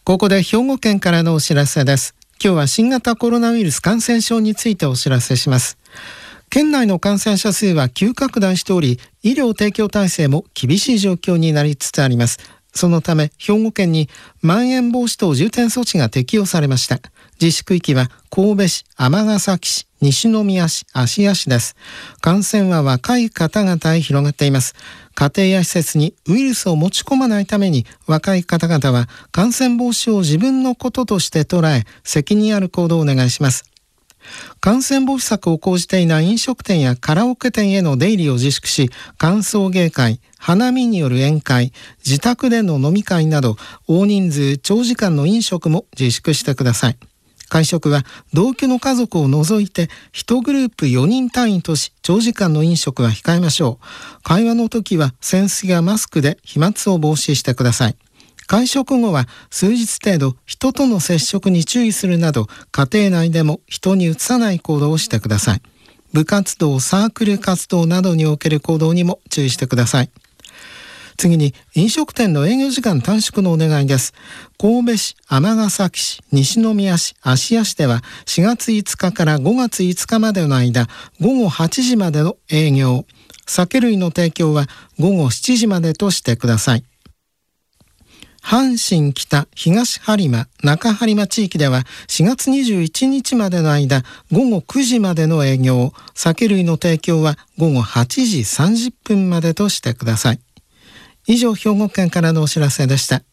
ここで兵庫県からのお知らせです。今日は新型コロナウイルス感染症についてお知らせします。県内の感染者数は急拡大しており、医療提供体制も厳しい状況になりつつあります。そのため兵庫県にまん延防止等重点措置が適用されました。自粛域は神戸市、尼崎市、西宮市、芦屋市です。感染は若い方々へ広がっています。家庭や施設にウイルスを持ち込まないために、若い方々は感染防止を自分のこととして捉え、責任ある行動をお願いします。感染防止策を講じていない飲食店やカラオケ店への出入りを自粛し、歓送迎会、花見による宴会、自宅での飲み会など大人数長時間の飲食も自粛してください。会食は同居の家族を除いて1グループ4人単位とし、長時間の飲食は控えましょう。会話の時は扇子やマスクで飛沫を防止してください。会食後は数日程度人との接触に注意するなど、家庭内でも人にうつさない行動をしてください。部活動、サークル活動などにおける行動にも注意してください。次に飲食店の営業時間短縮のお願いです。神戸市、尼崎市、西宮市、芦屋市では4月5日から5月5日までの間、午後8時までの営業、酒類の提供は午後7時までとしてください。阪神北、東播磨、中播磨地域では4月21日までの間、午後9時までの営業、酒類の提供は午後8時30分までとしてください。以上、兵庫県からのお知らせでした。